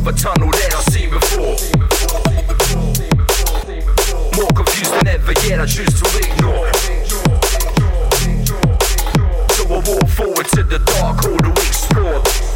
of a tunnel that I've seen before. More confused than ever, yet I choose to ignore. So I walk forward to the dark hole to explore.